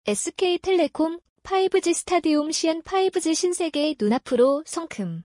SK텔레콤 5G 스타디움 시연 5G 신세계 눈앞으로 성큼.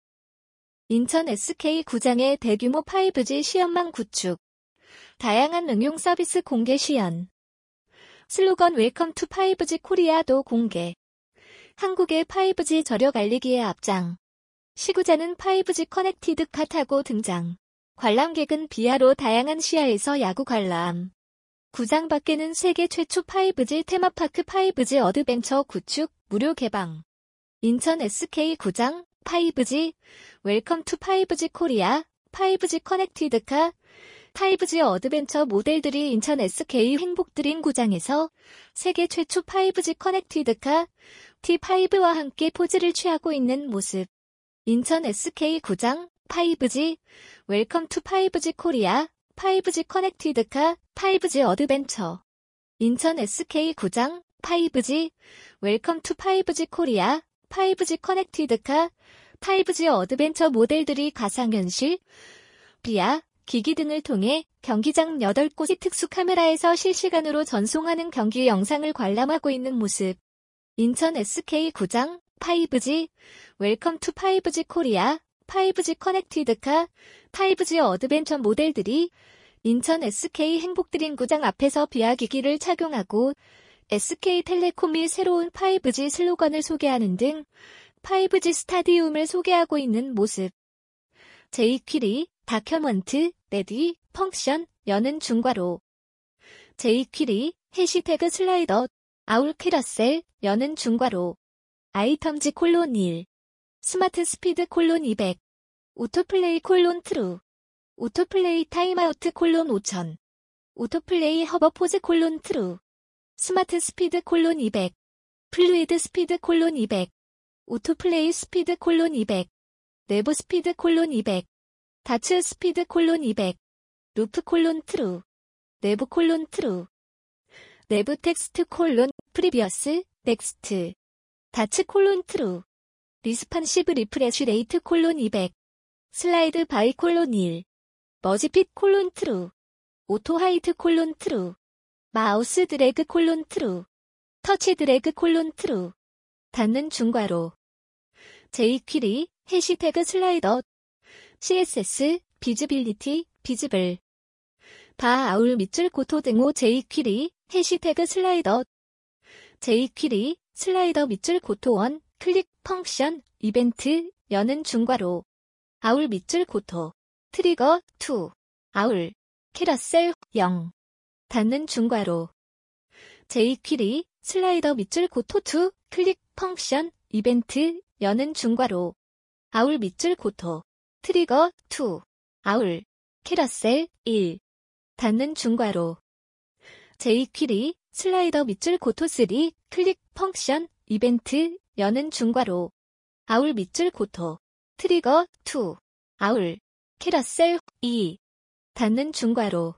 인천 SK구장의 대규모 5G 시연망 구축. 다양한 응용 서비스 공개 시연. 슬로건 웰컴 투 5G 코리아도 공개. 한국의 5G 저력 알리기에 앞장. 시구자는 5G 커넥티드 카 타고 등장. 관람객은 비하로 다양한 시야에서 야구 관람. 구장 밖에는 세계 최초 5G 테마파크 5G 어드벤처 구축, 무료 개방. 인천 SK구장, 5G, 웰컴 투 5G 코리아, 5G 커넥티드 카, 5G 어드벤처 모델들이 인천 SK 행복드림 구장에서 세계 최초 5G 커넥티드 카, T5와 함께 포즈를 취하고 있는 모습. 인천 SK구장, 5G, 웰컴 투 5G 코리아, 5G 커넥티드 카, 5G 어드벤처. 인천 SK구장, 5G, 웰컴 투 5G 코리아, 5G 커넥티드 카, 5G 어드벤처 모델들이 가상현실, VR, 기기 등을 통해 경기장 8곳의 특수 카메라에서 실시간으로 전송하는 경기 영상을 관람하고 있는 모습. 인천 SK구장, 5G, 웰컴 투 5G 코리아, 5G 커넥티드 카, 5G 어드벤처 모델들이 인천 SK 행복드림 구장 앞에서 VR 기기를 착용하고 SK텔레콤이 새로운 5G 슬로건을 소개하는 등 5G 스타디움을 소개하고 있는 모습. 제이퀴리, 다큐먼트, 레디, 펑션, 여는 중괄호. 제이퀴리, 해시태그 슬라이더, 아울 캐러셀, 여는 중괄호. 아이텀즈 콜론 1. 스마트 스피드 콜론 200. 오토플레이 콜론 트루. 오토플레이 타임아우트 콜론 5000. 오토플레이 허버 포즈 콜론 트루. 스마트 스피드 콜론 200. 플루이드 스피드 콜론 200. 오토플레이 스피드 콜론 200. 내부 스피드 콜론 200. 다츠 스피드 콜론 200. 루프 콜론 트루. 내부 콜론 트루. 내부 텍스트 콜론 프리비어스 넥스트. 다츠 콜론 트루. 리스판시브 리프레쉬 레이트 콜론 200. 슬라이드 바이 콜론 1. 머지핏 콜론 트루. 오토 하이트 콜론 트루. 마우스 드래그 콜론 트루. 터치 드래그 콜론 트루. 닫는 중괄호. 제이퀴리, 해시태그 슬라이더. CSS, 비즈빌리티, 비즈블. 바 아울 밑줄 고토 등호 제이퀴리, 해시태그 슬라이더. 제이퀴리, 슬라이더 밑줄 고토 1, 클릭, 펑션, 이벤트, 여는 중괄호. 아울 밑줄 고토. 트리거, 2. 아울. 캐러셀, 0. 닫는 중괄호. 제이퀴리, 슬라이더 밑줄 고토 2, 클릭, 펑션, 이벤트, 여는 중괄호. 아울 밑줄 고토. 트리거, 2. 아울. 캐러셀, 1. 닫는 중괄호. 제이퀴리, 슬라이더 밑줄 고토 3, 클릭, 펑션, 이벤트, 여는 중괄호. 아울 밑줄 고토. 트리거, 2. 아울. 캐러셀, 2. 닫는 중괄호.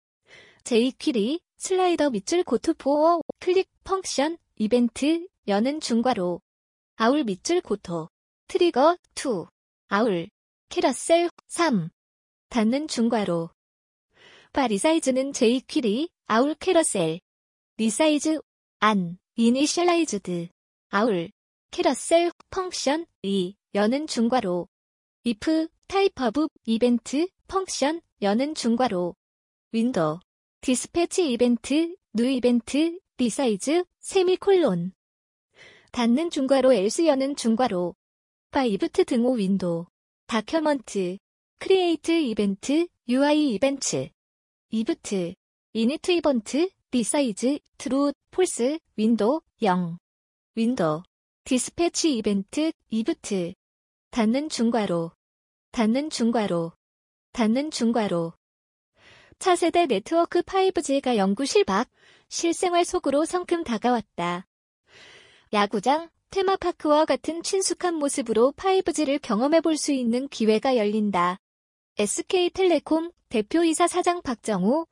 제이퀴리, 슬라이더 밑줄 고토 4, 클릭, 펑션, 이벤트, 여는 중괄호. 아울 밑줄 고토. 트리거, 2. 아울. 캐러셀, 3. 닫는 중괄호. 바 리사이즈는 제이퀴리, 아울 캐러셀. 리사이즈, 안, 이니셜라이즈드. 아울. 캐러셀, 펑션, 2, 여는 중괄호. if, 타입 오브, 이벤트, 펑션, 여는 중괄호. 윈도우. 디스패치 이벤트, 뉴 이벤트, 리사이즈, 세미콜론. 닫는 중괄호 else 여는 중괄호. 바 이브트 등호 윈도우. 다큐먼트. 크리에이트 이벤트, UI 이벤트. 이브트. 이니트 이번트, 리사이즈, 트루, 폴스, 윈도우, 0. 윈도우. 디스패치 이벤트, 이브트. 닫는 중괄호. 닫는 중괄호. 닫는 중괄호. 차세대 네트워크 5G가 연구실 밖, 실생활 속으로 성큼 다가왔다. 야구장, 테마파크와 같은 친숙한 모습으로 5G를 경험해볼 수 있는 기회가 열린다. SK텔레콤 대표이사 사장 박정우,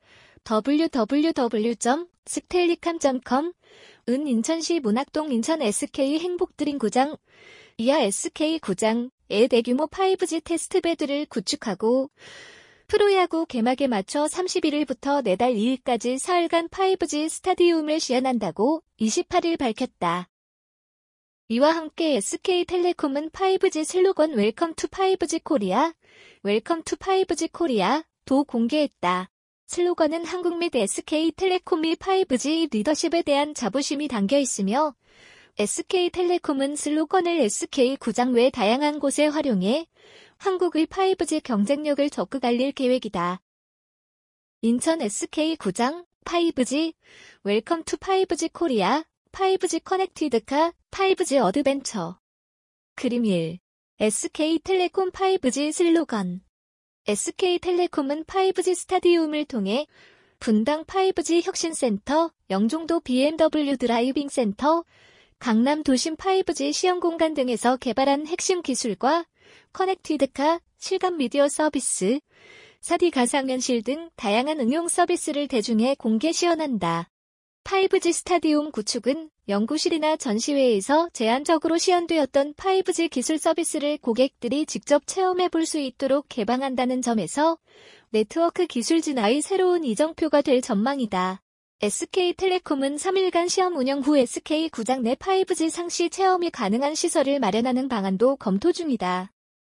www.stellicam.com, 은 인천시 문학동 인천 SK 행복드림 구장, 이하 SK구장의 대규모 5G 테스트베드를 구축하고 프로야구 개막에 맞춰 31일부터 내달 2일까지 사흘간 5G 스타디움을 시연한다고 28일 밝혔다. 이와 함께 SK텔레콤은 5G 슬로건 웰컴 투 5G 코리아, 웰컴 투 5G 코리아도 공개했다. 슬로건은 한국 및 SK텔레콤이 5G 리더십에 대한 자부심이 담겨 있으며 SK텔레콤은 슬로건을 SK 구장 외 다양한 곳에 활용해 한국의 5G 경쟁력을 적극 알릴 계획이다. 인천 SK 구장 5G 웰컴 투 5G 코리아 5G 커넥티드카 5G 어드벤처 그림 1 SK텔레콤 5G 슬로건 SK텔레콤은 5G 스타디움을 통해 분당 5G 혁신센터, 영종도 BMW 드라이빙 센터, 강남 도심 5G 시험공간 등에서 개발한 핵심 기술과 커넥티드카, 실감 미디어 서비스, 4D 가상현실 등 다양한 응용 서비스를 대중에 공개 시연한다. 5G 스타디움 구축은 연구실이나 전시회에서 제한적으로 시연되었던 5G 기술 서비스를 고객들이 직접 체험해 볼 수 있도록 개방한다는 점에서 네트워크 기술 진화의 새로운 이정표가 될 전망이다. SK텔레콤은 3일간 시험 운영 후 SK 구장 내 5G 상시 체험이 가능한 시설을 마련하는 방안도 검토 중이다.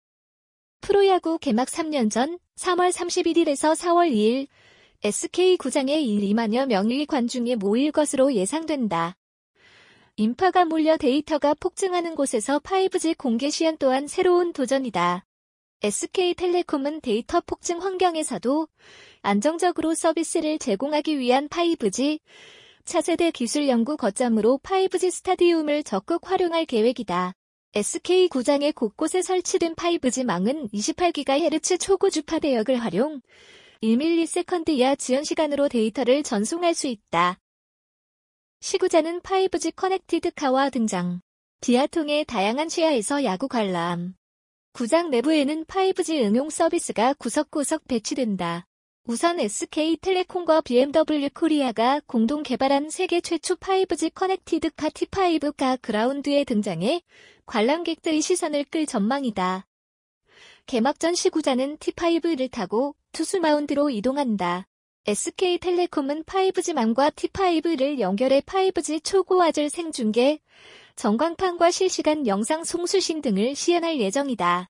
프로야구 개막 3년 전 3월 31일에서 4월 2일 SK 구장에 2만여 명의 관중이 모일 것으로 예상된다. 인파가 몰려 데이터가 폭증하는 곳에서 5G 공개 시연 또한 새로운 도전이다. SK텔레콤은 데이터 폭증 환경에서도 안정적으로 서비스를 제공하기 위한 5G 차세대 기술 연구 거점으로 5G 스타디움을 적극 활용할 계획이다. SK 구장의 곳곳에 설치된 5G망은 28GHz 초고주파 대역을 활용 1ms 이하 지연 시간으로 데이터를 전송할 수 있다. 시구자는 5G 커넥티드카와 등장. 지하통의 다양한 시야에서 야구 관람. 구장 내부에는 5G 응용 서비스가 구석구석 배치된다. 우선 SK텔레콤과 BMW 코리아가 공동 개발한 세계 최초 5G 커넥티드카 T5가 그라운드에 등장해 관람객들의 시선을 끌 전망이다. 개막 전 시구자는 T5를 타고 투수 마운드로 이동한다. SK텔레콤은 5G망과 T5를 연결해 5G 초고화질 생중계, 전광판과 실시간 영상 송수신 등을 시연할 예정이다.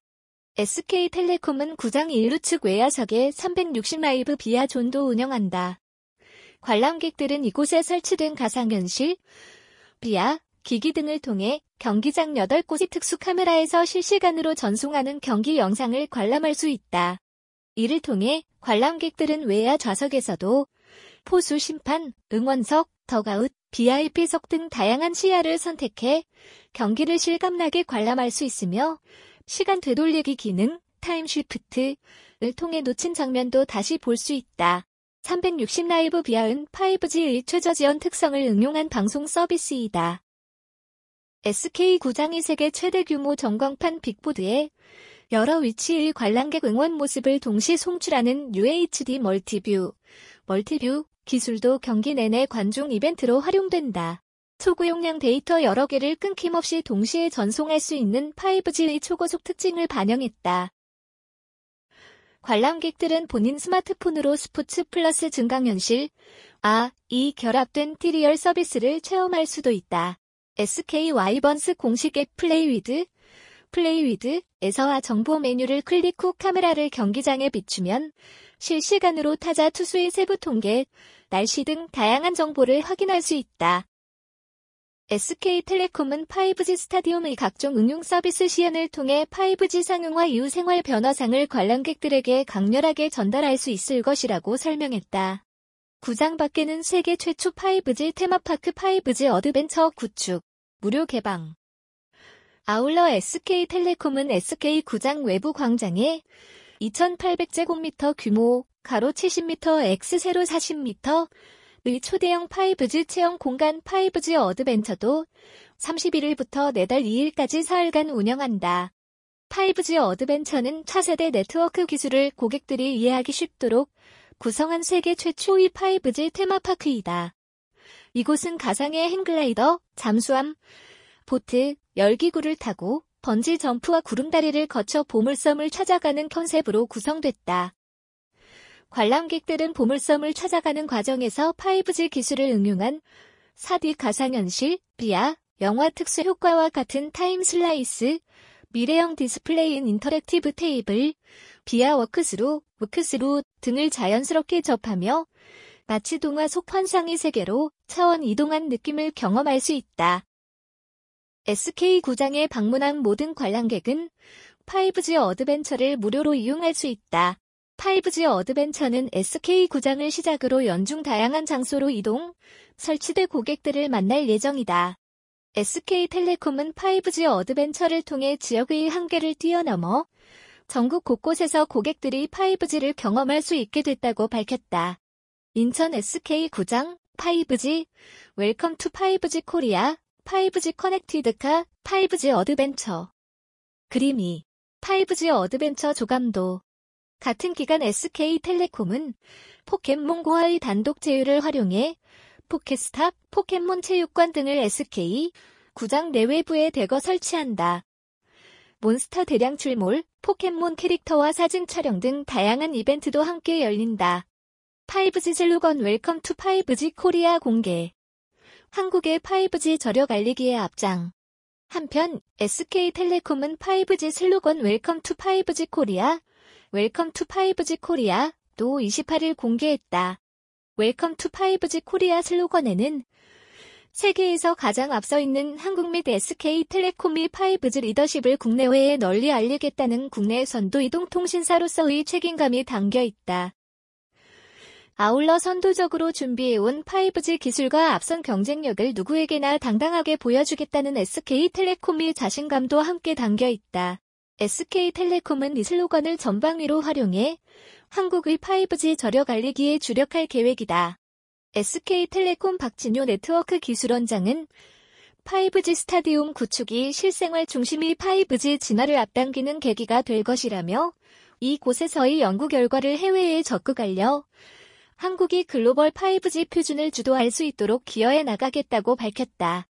SK텔레콤은 구장 1루측 외야석에 360 라이브 비아 존도 운영한다. 관람객들은 이곳에 설치된 가상현실, 비아, 기기 등을 통해 경기장 8곳의 특수 카메라에서 실시간으로 전송하는 경기 영상을 관람할 수 있다. 이를 통해 관람객들은 외야 좌석에서도 포수 심판, 응원석, 덕아웃, VIP석 등 다양한 시야를 선택해 경기를 실감나게 관람할 수 있으며 시간 되돌리기 기능, 타임쉬프트를 통해 놓친 장면도 다시 볼 수 있다. 360 라이브 비아은 5G의 최저지연 특성을 응용한 방송 서비스이다. SK 구장이 세계 최대 규모 전광판 빅보드에 여러 위치의 관람객 응원 모습을 동시 송출하는 UHD 멀티뷰 기술도 경기 내내 관중 이벤트로 활용된다. 초고용량 데이터 여러 개를 끊김없이 동시에 전송할 수 있는 5G의 초고속 특징을 반영했다. 관람객들은 본인 스마트폰으로 스포츠 플러스 증강현실, 이 결합된 티리얼 서비스를 체험할 수도 있다. SK 와이번스 공식 앱 플레이위드에서 정보 메뉴를 클릭 후 카메라를 경기장에 비추면 실시간으로 타자 투수의 세부 통계, 날씨 등 다양한 정보를 확인할 수 있다. SK텔레콤은 5G 스타디움의 각종 응용 서비스 시연을 통해 5G 상용화 이후 생활 변화상을 관람객들에게 강렬하게 전달할 수 있을 것이라고 설명했다. 구장 밖에는 세계 최초 5G 테마파크 5G 어드벤처 구축, 무료 개방. 아울러 SK텔레콤은 SK 구장 외부 광장에 2800제곱미터 규모, 가로 70m, X 세로 40m의 초대형 5G 체험 공간 5G 어드벤처도 31일부터 내달 2일까지 사흘간 운영한다. 5G 어드벤처는 차세대 네트워크 기술을 고객들이 이해하기 쉽도록 구성한 세계 최초의 5G 테마파크이다. 이곳은 가상의 행글라이더, 잠수함, 보트, 열기구를 타고 번지 점프와 구름다리를 거쳐 보물섬을 찾아가는 컨셉으로 구성됐다. 관람객들은 보물섬을 찾아가는 과정에서 5G 기술을 응용한 4D 가상현실, VR, 영화 특수 효과와 같은 타임 슬라이스, 미래형 디스플레이인 인터랙티브 테이블, VR 워크스루 등을 자연스럽게 접하며 마치 동화 속 환상의 세계로 차원 이동한 느낌을 경험할 수 있다. SK구장에 방문한 모든 관람객은 5G 어드벤처를 무료로 이용할 수 있다. 5G 어드벤처는 SK구장을 시작으로 연중 다양한 장소로 이동, 설치돼 고객들을 만날 예정이다. SK텔레콤은 5G 어드벤처를 통해 지역의 한계를 뛰어넘어 전국 곳곳에서 고객들이 5G를 경험할 수 있게 됐다고 밝혔다. 인천 SK구장 5G 웰컴 투 5G 코리아 5G 커넥티드카 5G 어드벤처 그림이 5G 어드벤처 조감도 같은 기간 SK텔레콤은 포켓몬고와의 단독 제휴를 활용해 포켓스탑, 포켓몬 체육관 등을 SK구장 내외부에 대거 설치한다. 몬스터 대량 출몰, 포켓몬 캐릭터와 사진 촬영 등 다양한 이벤트도 함께 열린다. 5G 슬로건 웰컴 투 5G 코리아 공개. 한국의 5G 저력 알리기에 앞장. 한편 SK텔레콤은 5G 슬로건 웰컴 투 5G 코리아, 웰컴 투 5G 코리아도 28일 공개했다. 웰컴 투 5G 코리아 슬로건에는 세계에서 가장 앞서 있는 한국 및 SK텔레콤이 5G 리더십을 국내외에 널리 알리겠다는 국내 선도 이동통신사로서의 책임감이 담겨 있다. 아울러 선도적으로 준비해온 5G 기술과 앞선 경쟁력을 누구에게나 당당하게 보여주겠다는 SK텔레콤의 자신감도 함께 담겨 있다. SK텔레콤은 이 슬로건을 전방위로 활용해 한국의 5G 저력 알리기에 주력할 계획이다. SK텔레콤 박진효 네트워크 기술원장은 5G 스타디움 구축이 실생활 중심의 5G 진화를 앞당기는 계기가 될 것이라며 이곳에서의 연구 결과를 해외에 적극 알려 한국이 글로벌 5G 표준을 주도할 수 있도록 기여해 나가겠다고 밝혔다.